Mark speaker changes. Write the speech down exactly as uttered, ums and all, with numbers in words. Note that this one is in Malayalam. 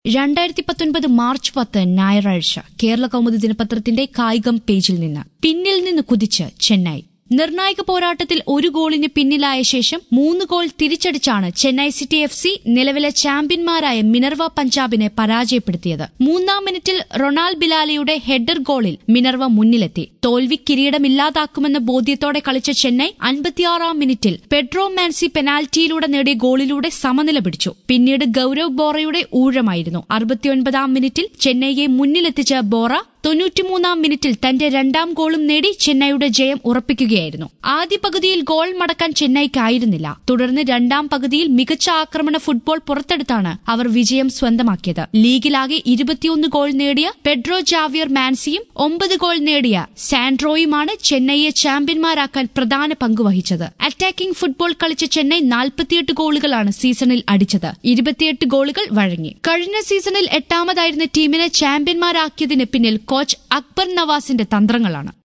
Speaker 1: രണ്ടായിരത്തി പത്തൊൻപത് മാർച്ച് പത്ത് ഞായറാഴ്ച കേരള കൗമുദി ദിനപത്രത്തിന്റെ കായികം പേജിൽ നിന്ന് പിന്നിൽ നിന്ന് കുതിച്ച് ചെന്നൈ. നിർണായക പോരാട്ടത്തിൽ ഒരു ഗോളിന് പിന്നിലായ ശേഷം മൂന്ന് ഗോൾ തിരിച്ചടിച്ചാണ് ചെന്നൈ സിറ്റി എഫ് സി നിലവിലെ ചാമ്പ്യന്മാരായ മിനർവ പഞ്ചാബിനെ പരാജയപ്പെടുത്തിയത്. മൂന്നാം മിനിറ്റിൽ റൊണാൾ ബിലാലിയുടെ ഹെഡർ ഗോളിൽ മിനർവ മുന്നിലെത്തി. തോൽവി കിരീടമില്ലാതാക്കുമെന്ന ബോധ്യത്തോടെ കളിച്ച ചെന്നൈ അൻപത്തിയാറാം മിനിറ്റിൽ പെഡ്രോ മാൻസി പെനാൽറ്റിയിലൂടെ നേടിയ ഗോളിലൂടെ സമനില പിടിച്ചു. പിന്നീട് ഗൌരവ് ബോറയുടെ ഊഴമായിരുന്നു. അറുപത്തിയൊൻപതാം മിനിറ്റിൽ ചെന്നൈയെ മുന്നിലെത്തിച്ച ബോറ തൊണ്ണൂറ്റിമൂന്നാം മിനിറ്റിൽ തന്റെ രണ്ടാം ഗോളും നേടി ചെന്നൈയുടെ ജയം ഉറപ്പിക്കുകയായിരുന്നു. ആദ്യ പകുതിയിൽ ഗോൾ മടക്കാൻ ചെന്നൈക്കായിരുന്നില്ല. തുടർന്ന് രണ്ടാം പകുതിയിൽ മികച്ച ആക്രമണ ഫുട്ബോൾ പുറത്തെടുത്താണ് അവർ വിജയം സ്വന്തമാക്കിയത്. ലീഗിലാകെ ഇരുപത്തിയൊന്ന് ഗോൾ നേടിയ പെഡ്രോ ജാവിയർ മാൻസിയും ഒമ്പത് ഗോൾ നേടിയ സാൻഡ്രോയുമാണ് ചെന്നൈയെ ചാമ്പ്യന്മാരാക്കാൻ പ്രധാന പങ്കുവഹിച്ചത്. അറ്റാക്കിംഗ് ഫുട്ബോൾ കളിച്ച ചെന്നൈ നാൽപ്പത്തിയെട്ട് ഗോളുകളാണ് സീസണിൽ അടിച്ചത്. ഇരുപത്തിയെട്ട് ഗോളുകൾ വഴങ്ങി. കഴിഞ്ഞ സീസണിൽ എട്ടാമതായിരുന്ന ടീമിനെ ചാമ്പ്യന്മാരാക്കിയതിന് പിന്നിൽ കോച്ച് അക്ബർ നവാസിന്റെ തന്ത്രങ്ങളാണ്.